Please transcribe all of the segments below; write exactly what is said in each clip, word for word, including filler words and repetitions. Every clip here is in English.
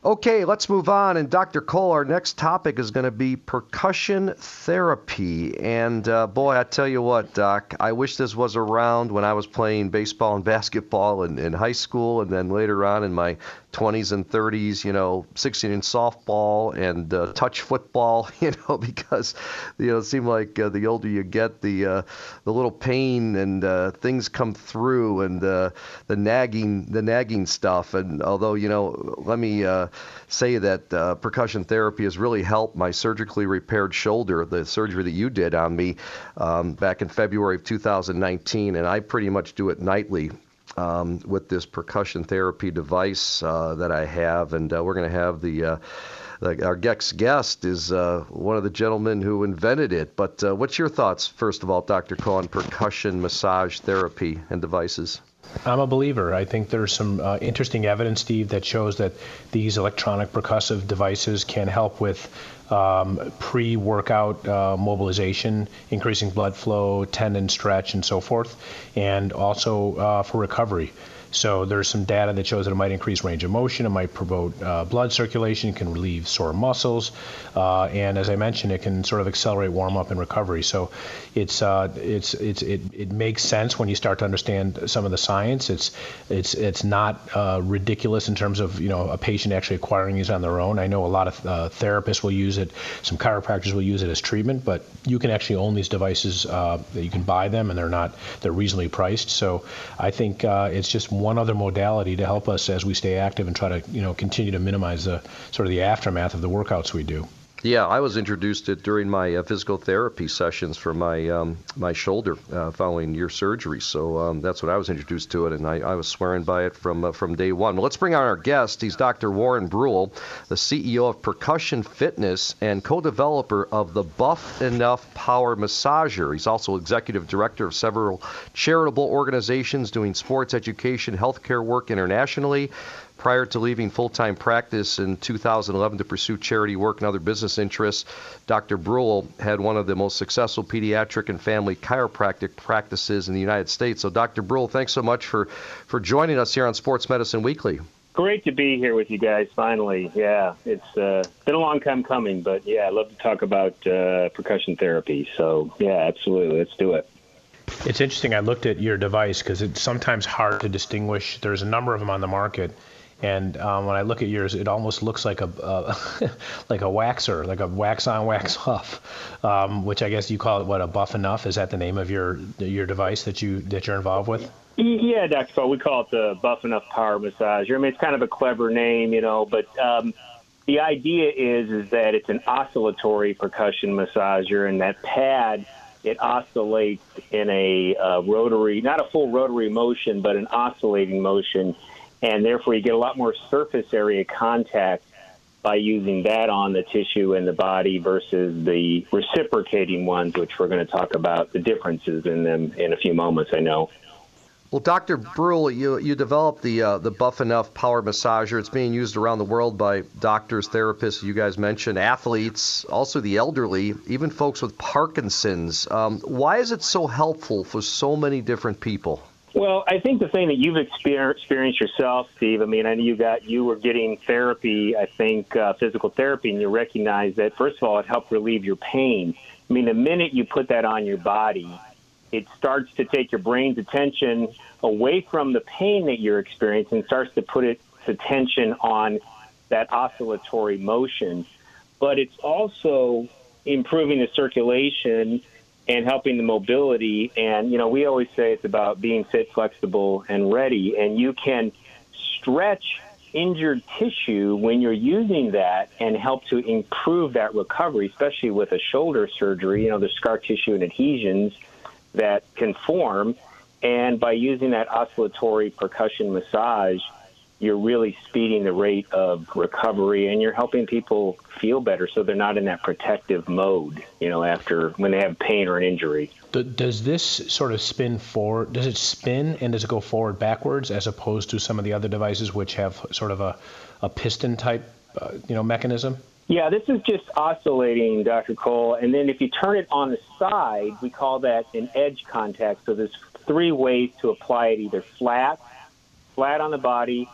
Okay, let's move on. And Doctor Cole, our next topic is going to be percussion therapy. And uh, boy, I tell you what, Doc, I wish this was around when I was playing baseball and basketball in, in high school, and then later on in my twenties and thirties, you know, sixteen in softball and uh, touch football, you know, because, you know, it seemed like uh, the older you get, the uh, the little pain and uh, things come through, and uh, the nagging, the nagging stuff. And although, you know, let me uh, say that uh, percussion therapy has really helped my surgically repaired shoulder, the surgery that you did on me um, back in February of two thousand nineteen, and I pretty much do it nightly. Um, with this percussion therapy device uh, that I have, and uh, we're going to have the, uh, the our next guest is uh, one of the gentlemen who invented it. But uh, what's your thoughts, first of all, Doctor Cole, on percussion massage therapy and devices? I'm a believer. I think there's some uh, interesting evidence, Steve, that shows that these electronic percussive devices can help with um, pre-workout uh, mobilization, increasing blood flow, tendon stretch, and so forth, and also uh, for recovery. So there's some data that shows that it might increase range of motion, it might promote uh, blood circulation, can relieve sore muscles, uh, and as I mentioned, it can sort of accelerate warm-up and recovery. So it's uh, it's it's it, it makes sense when you start to understand some of the science. It's it's it's not uh, ridiculous in terms of, you know, a patient actually acquiring these on their own. I know a lot of uh, therapists will use it, some chiropractors will use it as treatment, but you can actually own these devices. Uh, you can buy them, and they're not they're reasonably priced. So I think uh, it's just one other modality to help us as we stay active and try to, you know, continue to minimize the sort of the aftermath of the workouts we do. Yeah, I was introduced to it during my uh, physical therapy sessions for my um, my shoulder uh, following your surgery. So um, that's when I was introduced to it, and I, I was swearing by it from uh, from day one. Well, let's bring on our guest. He's Doctor Warren Bruhl, the C E O of Percussion Fitness and co-developer of the Buff Enough Power Massager. He's also executive director of several charitable organizations doing sports education, healthcare work internationally. Prior to leaving full-time practice in two thousand eleven to pursue charity work and other business interests, Doctor Bruhl had one of the most successful pediatric and family chiropractic practices in the United States. So, Doctor Bruhl, thanks so much for, for joining us here on Sports Medicine Weekly. Great to be here with you guys, finally. Yeah, it's uh, been a long time coming, but, yeah, I'd love to talk about uh, percussion therapy. So, yeah, absolutely. Let's do it. It's interesting. I looked at your device because it's sometimes hard to distinguish. There's a number of them on the market. And um, when I look at yours, it almost looks like a uh, like a waxer, like a wax on, wax off, um, which I guess you call it what, a Buff Enough? Is that the name of your your device that you that you're involved with? Yeah, Doctor Cole, we call it the Buff Enough Power Massager. I mean, it's kind of a clever name, you know, but um, the idea is is that it's an oscillatory percussion massager, and that pad, it oscillates in a uh, rotary, not a full rotary motion, but an oscillating motion. And therefore, you get a lot more surface area contact by using that on the tissue and the body versus the reciprocating ones, which we're going to talk about the differences in them in a few moments, I know. Well, Doctor Bruhl, you you developed the uh, the Buff Enough Power Massager. It's being used around the world by doctors, therapists, you guys mentioned, athletes, also the elderly, even folks with Parkinson's. Um, why is it so helpful for so many different people? Well, I think the thing that you've experienced yourself, Steve, I mean, I know you got, you were getting therapy, I think, uh, physical therapy, and you recognize that, first of all, it helped relieve your pain. I mean, the minute you put that on your body, it starts to take your brain's attention away from the pain that you're experiencing, starts to put its attention on that oscillatory motion. But it's also improving the circulation and helping the mobility. And, you know, we always say it's about being fit, flexible, and ready. And you can stretch injured tissue when you're using that and help to improve that recovery, especially with a shoulder surgery. You know, there's scar tissue and adhesions that can form. And by using that oscillatory percussion massage, you're really speeding the rate of recovery, and you're helping people feel better so they're not in that protective mode, you know, after when they have pain or an injury. Does this sort of spin forward? Does it spin and does it go forward backwards as opposed to some of the other devices which have sort of a, a piston type, uh, you know, mechanism? Yeah, this is just oscillating, Doctor Cole. And then if you turn it on the side, we call that an edge contact. So there's three ways to apply it: either flat, flat on the body,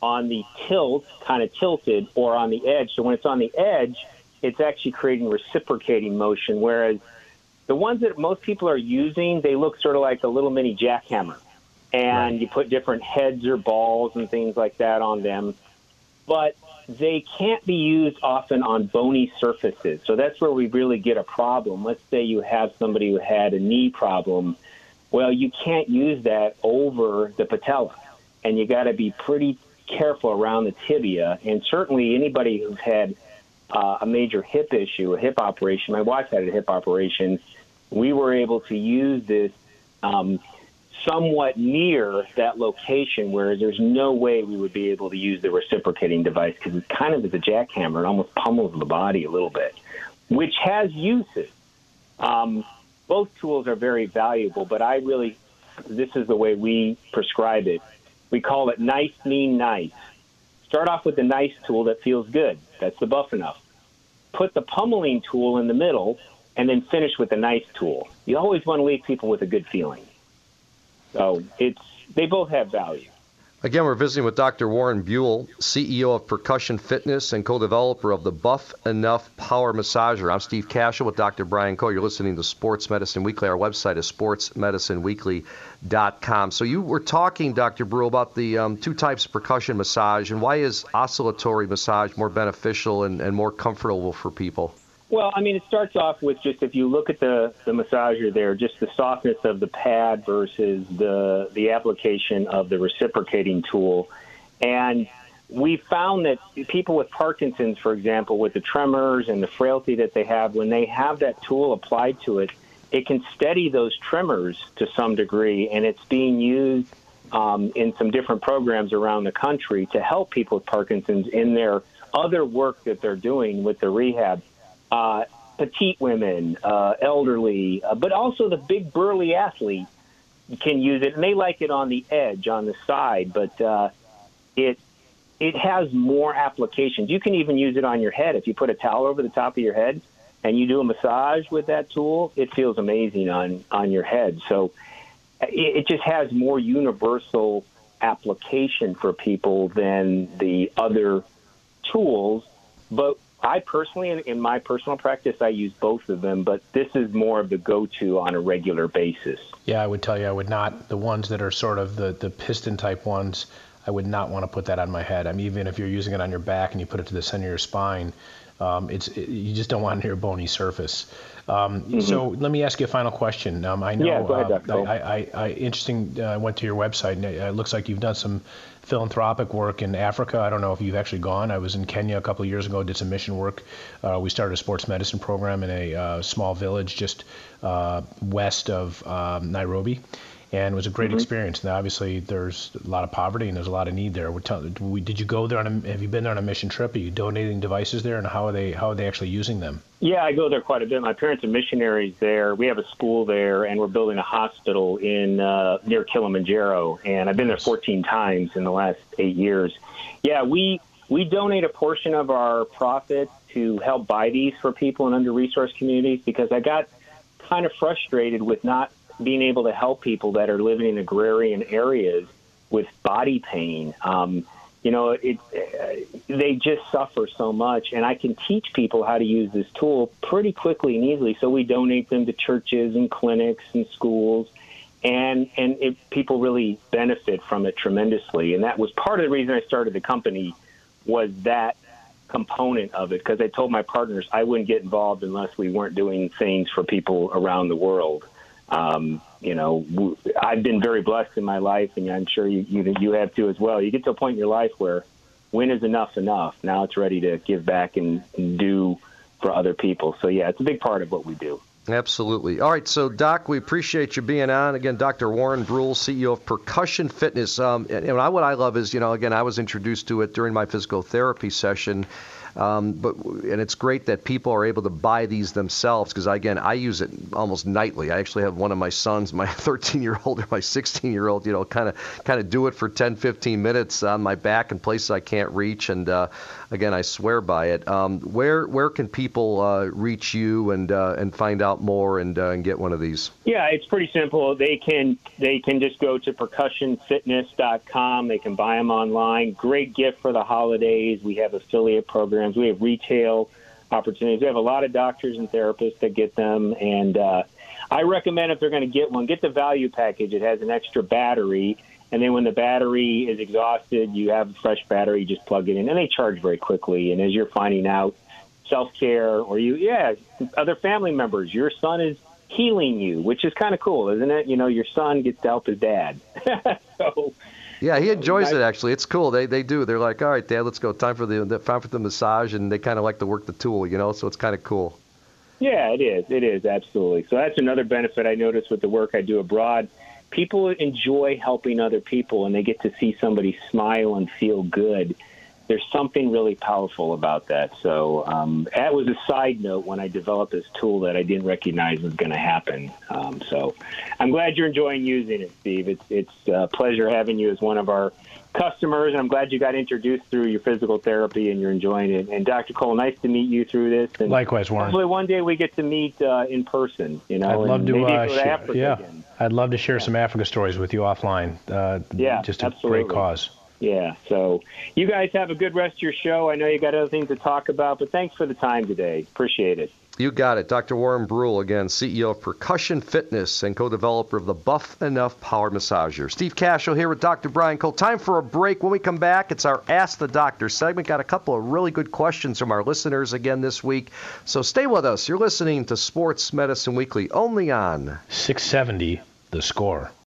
on the tilt, kind of tilted, or on the edge. So when it's on the edge, it's actually creating reciprocating motion, whereas the ones that most people are using, they look sort of like a little mini jackhammer. And right. you put different heads or balls and things like that on them. But they can't be used often on bony surfaces. So that's where we really get a problem. Let's say you have somebody who had a knee problem. Well, you can't use that over the patella. And you got to be pretty careful around the tibia. And certainly anybody who's had uh, a major hip issue, a hip operation, my wife had a hip operation, we were able to use this um, somewhat near that location where there's no way we would be able to use the reciprocating device because it kind of is a jackhammer. It almost pummels the body a little bit, which has uses. Um, both tools are very valuable, but I really, this is the way we prescribe it. We call it nice, mean, nice. Start off with the nice tool that feels good. That's the Buff Enough. Put the pummeling tool in the middle, and then finish with the nice tool. You always want to leave people with a good feeling. So it's they both have value. Again, we're visiting with Doctor Warren Buell, C E O of Percussion Fitness and co-developer of the Buff Enough Power Massager. I'm Steve Cashel with Doctor Brian Coe. You're listening to Sports Medicine Weekly. Our website is sports medicine weekly dot com. So you were talking, Doctor Buell, about the um, two types of percussion massage, and why is oscillatory massage more beneficial and, and more comfortable for people? Well, I mean, it starts off with just if you look at the, the massager there, just the softness of the pad versus the the application of the reciprocating tool. And we found that people with Parkinson's, for example, with the tremors and the frailty that they have, when they have that tool applied to it, it can steady those tremors to some degree, and it's being used um, in some different programs around the country to help people with Parkinson's in their other work that they're doing with the rehab. Uh, petite women, uh, elderly, uh, but also the big burly athlete can use it, and they like it on the edge, on the side, but uh, it it has more applications. You can even use it on your head. If you put a towel over the top of your head and you do a massage with that tool, it feels amazing on, on your head. So it, it just has more universal application for people than the other tools, but I personally, in, in my personal practice, I use both of them, but this is more of the go-to on a regular basis. Yeah, I would tell you I would not, the ones that are sort of the, the piston type ones, I would not want to put that on my head. I mean, even if you're using it on your back and you put it to the center of your spine, um, it's it, you just don't want it near your bony surface. Um, mm-hmm. So let me ask you a final question. Um, I know, yeah, go ahead, uh, I, I, I, interesting, uh, I went to your website, and it, it looks like you've done some philanthropic work in Africa. I don't know if you've actually gone. I was in Kenya a couple of years ago, did some mission work. Uh, we started a sports medicine program in a uh, small village just uh, west of um, Nairobi. And it was a great mm-hmm. experience. Now, obviously, there's a lot of poverty and there's a lot of need there. We're tell, we, did you go there on a, have you been there on a mission trip? Are you donating devices there, and how are they how are they actually using them? Yeah, I go there quite a bit. My parents are missionaries there. We have a school there, and we're building a hospital in uh, near Kilimanjaro. And I've been there fourteen times in the last eight years. Yeah, we we donate a portion of our profits to help buy these for people in under-resourced communities, because I got kind of frustrated with not being able to help people that are living in agrarian areas with body pain. Um, you know, it, uh, they just suffer so much, and I can teach people how to use this tool pretty quickly and easily. So we donate them to churches and clinics and schools, and and it, people really benefit from it tremendously. And that was part of the reason I started the company, was that component of it, because I told my partners I wouldn't get involved unless we weren't doing things for people around the world. Um, you know, I've been very blessed in my life, and I'm sure you, you you have too as well. You get to a point in your life where when is enough enough? Now it's ready to give back and, and do for other people. So, yeah, it's a big part of what we do. Absolutely. All right, so, Doc, we appreciate you being on. Again, Doctor Warren Buell, C E O of Percussion Fitness. Um, and, and I, what I love is, you know, again, I was introduced to it during my physical therapy session. Um, but and it's great that people are able to buy these themselves because, again, I use it almost nightly. I actually have one of my sons, my thirteen-year-old or my sixteen-year-old, you know, kind of kind of do it for ten, fifteen minutes on my back in places I can't reach. And, uh, again, I swear by it. Um, where where can people uh, reach you and uh, and find out more and, uh, and get one of these? Yeah, it's pretty simple. They can they can just go to percussion fitness dot com. They can buy them online. Great gift for the holidays. We have affiliate programs. We have retail opportunities. We have a lot of doctors and therapists that get them. And uh, I recommend if they're going to get one, get the value package. It has an extra battery. And then when the battery is exhausted, you have a fresh battery, you just plug it in. And they charge very quickly. And as you're finding out, self-care or you, yeah, other family members, your son is healing you, which is kind of cool, isn't it? You know, your son gets to help his dad. so, yeah, he enjoys it, actually. It's cool. They they do. They're like, all right, Dad, let's go. Time for the, the time for the massage, and they kind of like to work the tool, you know, so it's kind of cool. Yeah, it is. It is, absolutely. So that's another benefit I notice with the work I do abroad. People enjoy helping other people, and they get to see somebody smile and feel good. There's something really powerful about that. So um, that was a side note when I developed this tool that I didn't recognize was going to happen. Um, so I'm glad you're enjoying using it, Steve. It's it's a pleasure having you as one of our customers, and I'm glad you got introduced through your physical therapy and you're enjoying it. And Doctor Cole, nice to meet you through this. And likewise, Warren. Hopefully one day we get to meet uh, in person. You know, I'd love and to. maybe Uh, go to share, Africa yeah, again. I'd love to share some Africa stories with you offline. Uh, Yeah, just a absolutely. great cause. Yeah, so you guys have a good rest of your show. I know you got other things to talk about, but thanks for the time today. Appreciate it. You got it. Doctor Warren Bruhl, again, C E O of Percussion Fitness and co-developer of the Buff Enough Power Massager. Steve Cashel here with Doctor Brian Cole. Time for a break. When we come back, it's our Ask the Doctor segment. Got a couple of really good questions from our listeners again this week. So stay with us. You're listening to Sports Medicine Weekly, only on six seventy The Score.